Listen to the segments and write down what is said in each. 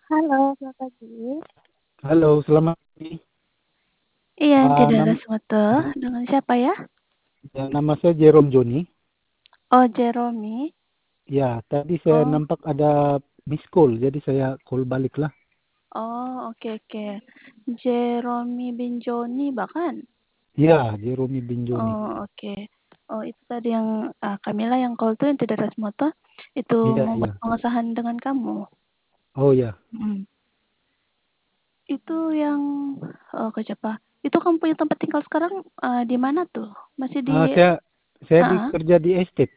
Halo, selamat pagi. Halo, selamat pagi. Iya, Ah, tidak ada nam Soto. Dengan siapa ya? ya, nama saya Jerome Joni. Oh, Jeromi. Ya, tadi saya Oh, nampak ada miss call, jadi saya call balik lah. oh, oke oke. Jeromi Binjoni bahkan. Ya, Jerome bin Joni. Oh, oke. Oh, itu tadi yang Kamila yang call tuh yang tidak ada Soto. Itu Iya, membuat iya. pengesahan dengan kamu. Oh ya. Hmm. Itu yang siapa? Itu kamu punya tempat tinggal sekarang di mana tuh? Masih di Saya uh, bekerja di estate.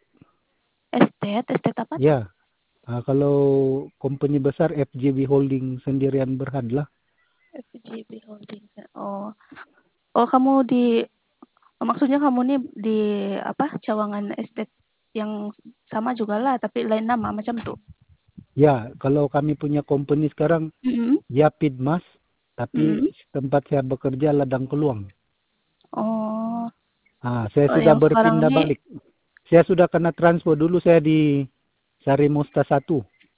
estate apa tuh? Ya. Kalau company besar FJB Holding Sendirian Berhad lah. FGB Holding. Oh, oh kamu di maksudnya kamu nih di apa Cawangan Estate yang sama juga lah tapi lain nama macam tuh. Ya, kalau kami punya company sekarang Mm-mm. Yapid Mas, tapi Mm-mm. tempat saya bekerja Ladang Keluang. Oh, Saya oh, sudah yang sekarang berpindah ini balik. Saya sudah kena transfer dulu saya di Sari Musta 1.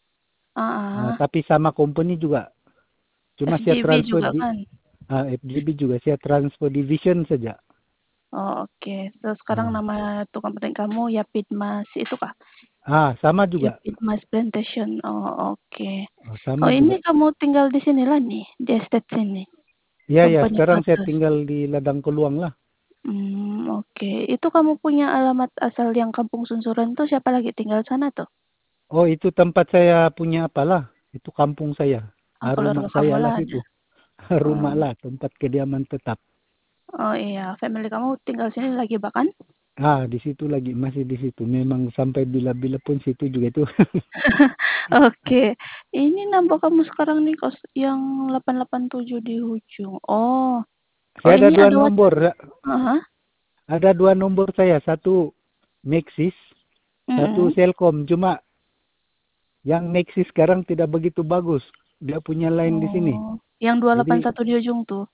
uh, Tapi sama company juga. Cuma saya FGB transfer juga di kan. FGB juga. Saya transfer division saja. Oh, oke. Terus sekarang Ah, nama tukang company kamu Yapidmas itu kah? sama juga. Yapidmas Plantation. Oh, oke. Oh, Sama ini juga. kamu tinggal di sini lah nih, di estate sini. Iya, ya. Company Sekarang saya quarters. tinggal di Ladang Keluang lah. Oke. Itu kamu punya alamat asal yang Kampung Sunsuran tuh siapa lagi tinggal sana tuh? Oh, itu tempat saya punya apalah. Itu kampung saya. Oh, Rumah keluarga kamu saya lah lah ada. situ. Oh, Rumah lah, tempat kediaman tetap. oh iya, family kamu tinggal sini lagi bahkan? Di situ lagi, masih di situ. Memang sampai bila-bila pun situ juga itu. Oke, ini nambah kamu sekarang nih kos yang 887 di ujung. Oh, oh Saya ada ini dua ada WhatsApp. nomor. Aha. Ada dua nomor saya. Satu Maxis, satu Mm-mm. Selcom. Cuma yang Maxis sekarang tidak begitu bagus. Dia punya line di sini. Oh, yang dua Jadi delapan satu di ujung tuh.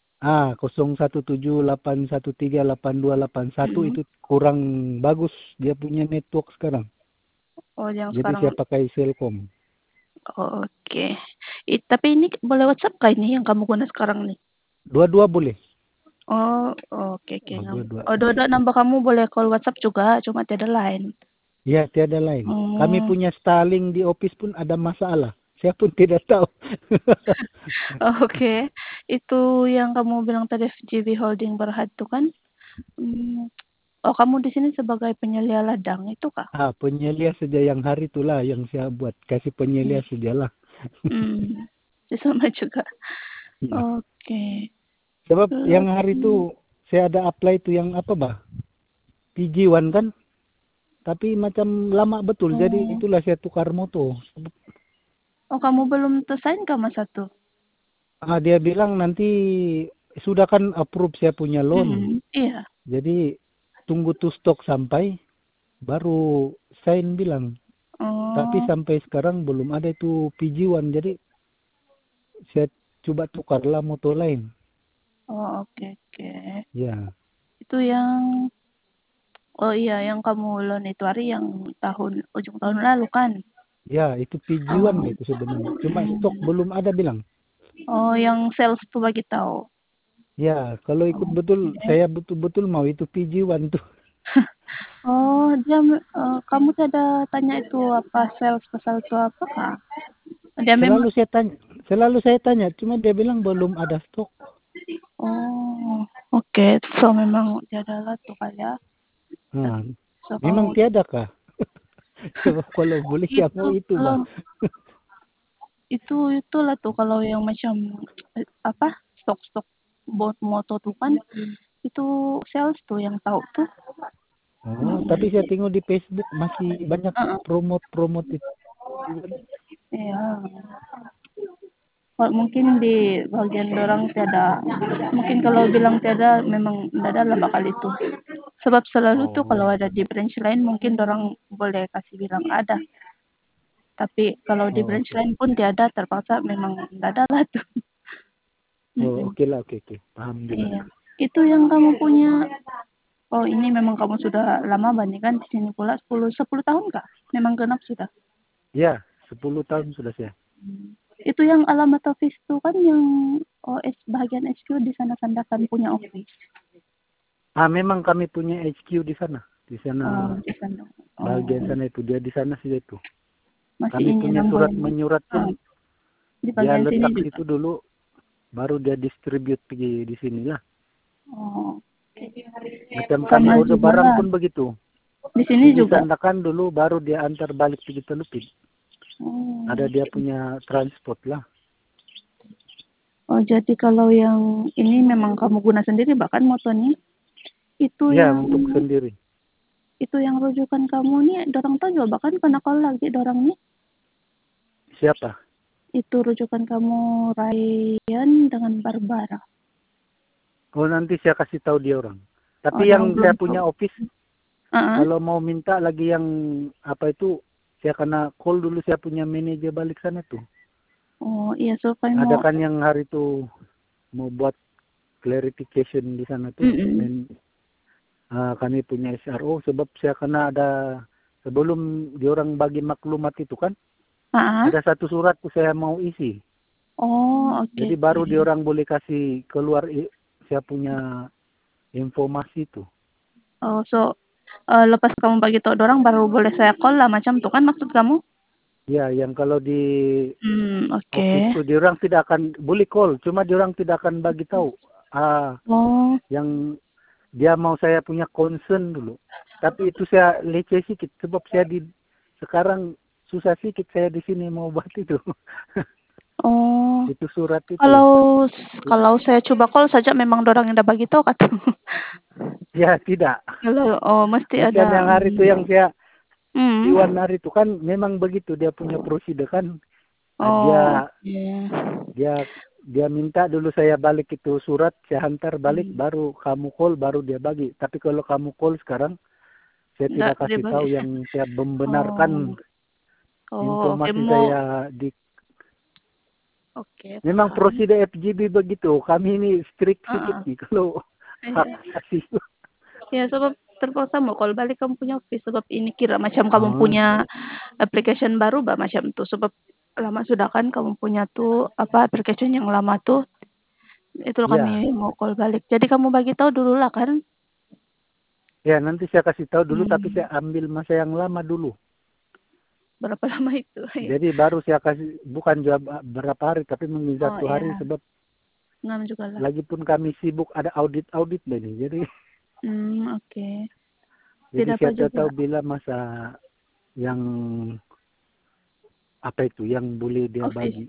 0178138281 Mm-mm. itu kurang bagus. Dia punya network sekarang. Oh, yang Jadi saya sekarang. pakai Selcom. Oh, oke. Tapi ini boleh WhatsApp kah ini yang kamu guna sekarang nih? Dua-dua boleh. Oh, oke oke. Dua-dua. Oh, dua nambah kamu boleh call WhatsApp juga, cuma tiada line. Ya, tiada lain. Kami Hmm. punya Starlink di office pun ada masalah. Saya pun tidak tahu. Oke, itu yang kamu bilang tadi FGB Holding Berhad tuh kan? Hmm. Oh, kamu di sini sebagai penyelia ladang itu kah? Penyelia saja yang hari itulah yang saya buat. Kasih penyelia Iya. sajalah. Hmm. Sama juga. Ya. Oke. Sebab yang Terus, hari itu saya ada apply itu yang apa bah? PG1 kan? Tapi macam lama betul. Jadi oh, itulah saya tukar moto. oh kamu belum tersign kah Mas satu? Dia bilang nanti sudah kan approve saya punya loan. Hmm. Iya. Jadi tunggu tuh stok sampai baru sign bilang. Tapi Oh, sampai sekarang belum ada itu PG1. Jadi saya coba tukarlah moto lain. oh oke oke. Ya. Itu yang oh iya yang kamu loan itu hari yang ujung tahun lalu kan? Ya, itu PG1 Oh, itu sebenarnya. Cuma stok hmm. belum ada bilang. Oh yang sales tuh bagi tahu. Ya, kalau ikut betul, Oke. saya betul-betul mau itu PG1 tuh. Oh, kamu tidak tanya itu apa sales pasal itu apa kah? Dia memang, Selalu saya tanya, cuma dia bilang belum ada stok. oh, oke. So, memang dia adalah tuh kayak, Nah, so memang kamu, tiada kah? Sebab kalau boleh saya itu mau itu, kalau, bah. itulah tuh kalau yang macam, apa, stok-stok buat moto tuh kan, itu sales tuh yang tahu tuh. Oh, tapi Mm-mm. saya tengok di Facebook masih banyak Uh-uh. promote-promote itu. Iya. Kalau mungkin di bagian orang tiada, mungkin kalau bilang tiada memang tidak ada lah bakal itu. Sebab selalu tuh kalau Oh, ada di branch lain mungkin orang boleh kasih bilang ada. Tapi kalau di oh branch oke. lain pun tiada terpaksa memang tidak ada lah tuh. Oh, Mm-mm. oke lah, oke, oke. Paham juga. Iya. Itu yang kamu punya. Oh ini memang kamu sudah lama banyak kan di sini pula 10 tahun kah? Memang genap sudah. Ya, 10 tahun sudah saya. Itu yang alamat office tuh kan yang OS bagian HQ di sana Sandakan punya office. Memang kami punya HQ di sana. Di sana, Di sana. bagian sana itu. Dia di sana sih itu. Masih Kami ini punya Lambo surat yang menyurat pun di dia bagian sini letak juga. situ dulu, baru dia distribute pergi di sinilah. Macam kami Sama order juga barang lah. pun begitu. Di sini Pergi juga. Sandakan dulu, baru dia antar balik pergi Telupin. Ada dia punya transport lah. Jadi kalau yang ini memang kamu guna sendiri bahkan motonya itu Ya, yang untuk sendiri. itu yang rujukan kamu nih dorang tahu juga bahkan kena call lagi dorang nih. Siapa? Itu rujukan kamu Ryan dengan Barbara. Oh, nanti saya kasih tahu dia orang. Tapi Dorang yang saya belum tahu. punya office, kalau mau minta lagi yang apa itu, saya kena call dulu saya punya manajer balik sana tuh. Oh iya, so kamu Ada mau kan yang hari itu mau buat clarification di sana tuh. Dan kami punya SRO sebab saya kena ada sebelum diorang bagi maklumat itu kan. Ada satu surat tuh saya mau isi. oke. Jadi baru diorang boleh kasih keluar saya punya informasi itu. So lepas kamu bagi tahu dorang baru boleh saya call lah macam tuh kan maksud kamu? Ya, yang kalau di Oke. office tuh diorang tidak akan boleh call, cuma diorang tidak akan bagi tahu. Yang dia mau saya punya concern dulu. Tapi itu saya leceh sedikit sebab saya sekarang susah sedikit saya di sini mau buat itu. Itu surat itu. Kalau saya coba call saja memang dorang yang udah bagi tahu kata. Ya, tidak. Kalau mesti Macam ada. yang hari itu yang saya Iwan hari itu kan memang begitu dia punya prosedur kan. Dia minta dulu saya balik itu surat, saya hantar balik, baru kamu call, baru dia bagi. Tapi kalau kamu call sekarang, saya tidak kasih tahu yang saya membenarkan informasi saya di. Memang prosedur FGB begitu. Kami ini strict sedikit nih kalau hak asasi. Ya sebab terpaksa mau call balik kamu punya office sebab ini kira macam kamu punya application baru bah macam tuh sebab lama sudah kan kamu punya tuh apa application yang lama tuh itu kami mau call balik. Jadi kamu bagi tahu dulu lah kan? Ya nanti saya kasih tahu dulu tapi saya ambil masa yang lama dulu. Berapa lama itu? Jadi baru saya kasih bukan jawab berapa hari tapi mungkin 1 hari sebab juga lah. lagipun kami sibuk ada audit ini. Jadi oke. Jadi saya tahu bila masa yang apa itu yang boleh dia bagi.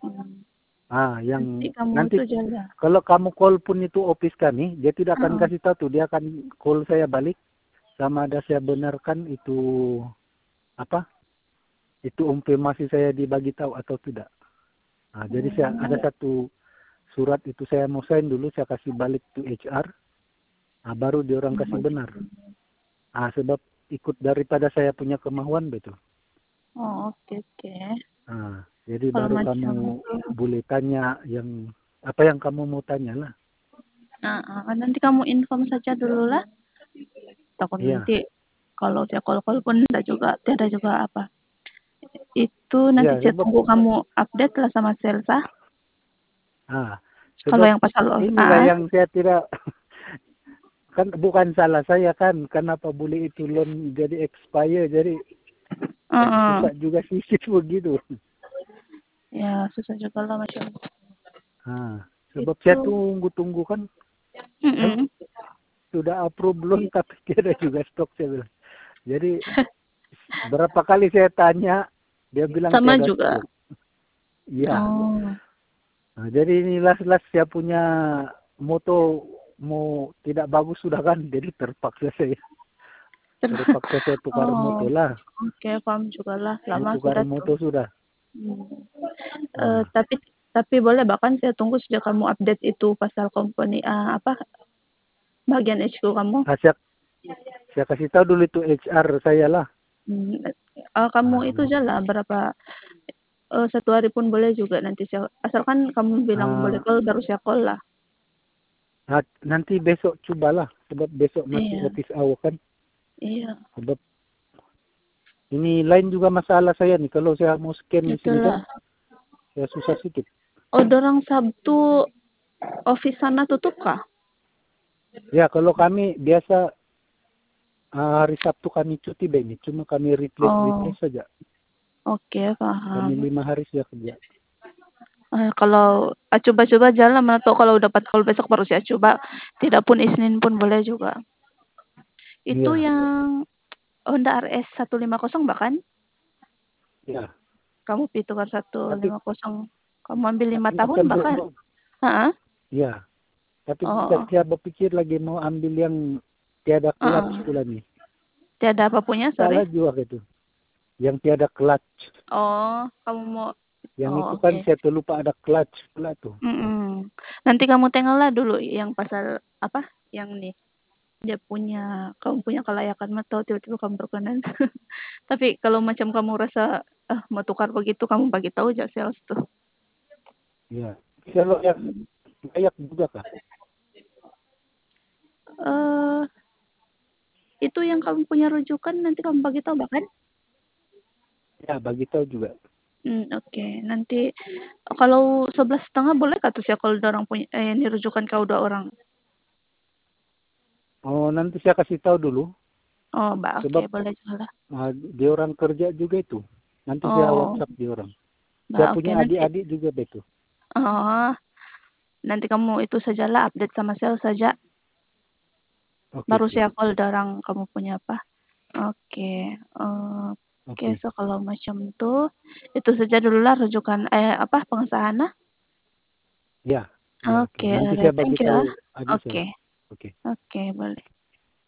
Yang nanti kalau kamu call pun itu office kami, dia tidak akan kasih tahu tuh, dia akan call saya balik sama ada saya benarkan itu apa? Itu informasi saya dibagi tahu atau tidak. Jadi saya ada satu surat itu saya mau sign dulu, saya kasih balik to HR. Baru dia orang kasih benar. Sebab ikut daripada saya punya kemauan betul. Oke. Jadi baru kamu boleh tanya yang apa yang kamu mau tanya lah. Nanti kamu inform saja dulu lah. Takut nanti kalau saya call pun tidak juga apa. Itu nanti saya tunggu kamu update lah sama Selsa. Kalau yang pasal inilah yang saya tidak kan bukan salah saya kan kenapa boleh itu loan jadi expire jadi susah juga sedikit begitu. Ya susah juga lah macam. Sebab saya tunggu kan. Sudah approve loan tapi tidak ada juga stok saya bilang. Jadi berapa kali saya tanya dia bilang sama tiada juga. stok. Iya. Jadi ini last saya punya moto mau tidak bagus sudah kan jadi terpaksa saya tukar moto lah. Oke, paham juga lah. Lama tukar sudah moto sudah. Tapi boleh bahkan saya tunggu sejak kamu update itu pasal company bagian HQ kamu. Saya kasih tahu dulu itu HR saya lah. Kamu itu jalan berapa 1 hari pun boleh juga nanti asalkan kamu bilang boleh call baru saya call lah. Nanti besok cobalah sebab besok masih office hour kan. Iya. Sebab ini lain juga masalah saya nih kalau saya mau scan di sini kan. Ya susah sedikit. Oh, dorang Sabtu office sana tutup kah? Ya kalau kami biasa hari Sabtu kami cuti ini, cuma kami replace saja. Oke, Kami paham. 5 hari saja kerja. Kalau coba-coba jalan atau kalau dapat call besok baru saya coba. Tidak pun Isnin pun boleh juga. Itu Iya. yang Honda RS 150 bahkan Ya. kamu tukar Tapi 150. Kamu ambil 5 tahun makan bahkan. dulu. Heeh. Ya. Tapi Oh. saya berpikir lagi mau ambil yang tiada clutch pula nih. Tiada apa punya, sorry. Salah juga gitu. Yang tiada clutch. Oh, kamu mau. Yang itu kan Oke. saya terlupa ada clutch pula tuh. Nanti kamu tengoklah dulu yang pasal apa yang nih dia punya, kamu punya kelayakan atau tiba-tiba kamu berkenan. Tapi kalau macam kamu rasa mau tukar begitu, kamu bagi tahu aja sales tuh. Ya. Kalau yang layak juga kah? Itu yang kamu punya rujukan nanti kamu bagi tahu bahkan. Ya, bagi tahu juga. Oke. Nanti kalau 11,5 boleh kata sih kalau orang punya ini rujukan kau 2 orang. Oh, nanti saya kasih tahu dulu. Oh, oke, Sebab boleh juga. dia orang kerja juga itu. Nanti saya Oh, WhatsApp dia orang. Saya oke punya nanti. adik-adik juga betul. Oh, nanti kamu itu sajalah update sama sales saja. Oke, Baru siap. saya call orang kamu punya apa. Oke. Oke, Oke. so kalau macam itu saja dulu lah rujukan apa pengesahan. Ya, ya, oke. Oke, Nanti saya bagi thank you. tahu adik saya. Oke. Oke. Oke, boleh.